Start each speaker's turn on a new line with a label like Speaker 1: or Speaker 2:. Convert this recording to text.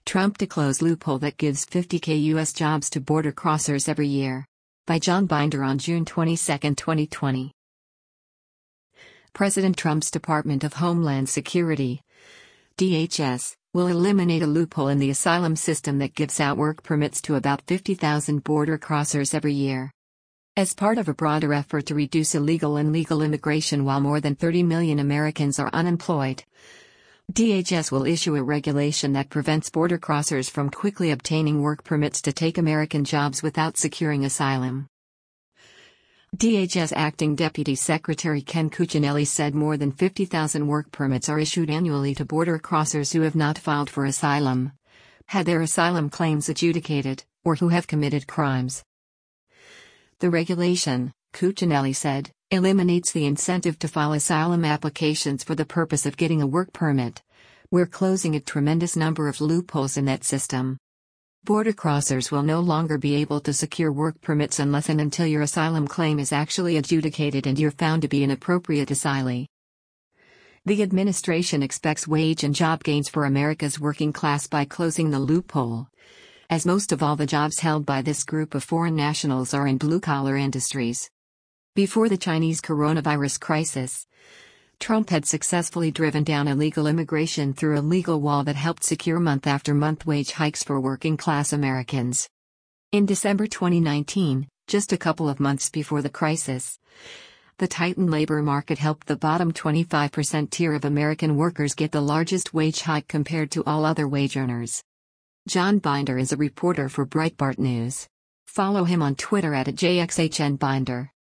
Speaker 1: Trump to close loophole that gives 50K U.S. jobs to border crossers every year. By John Binder on June 22, 2020. President Trump's Department of Homeland Security, DHS, will eliminate a loophole in the asylum system that gives out work permits to about 50,000 border crossers every year. As part of a broader effort to reduce illegal and legal immigration while more than 30 million Americans are unemployed, DHS will issue a regulation that prevents border crossers from quickly obtaining work permits to take American jobs without securing asylum. DHS Acting Deputy Secretary Ken Cuccinelli said more than 50,000 work permits are issued annually to border crossers who have not filed for asylum, had their asylum claims adjudicated, or who have committed crimes. The regulation, Cuccinelli said, eliminates the incentive to file asylum applications for the purpose of getting a work permit. We're closing a tremendous number of loopholes in that system. Border crossers will no longer be able to secure work permits unless and until your asylum claim is actually adjudicated and you're found to be an appropriate asylee. The administration expects wage and job gains for America's working class by closing the loophole, as most of all the jobs held by this group of foreign nationals are in blue-collar industries. Before the Chinese coronavirus crisis, Trump had successfully driven down illegal immigration through a legal wall that helped secure month-after-month wage hikes for working-class Americans. In December 2019, just a couple of months before the crisis, the tightened labor market helped the bottom 25% tier of American workers get the largest wage hike compared to all other wage earners. John Binder is a reporter for Breitbart News. Follow him on Twitter @JXHNBinder.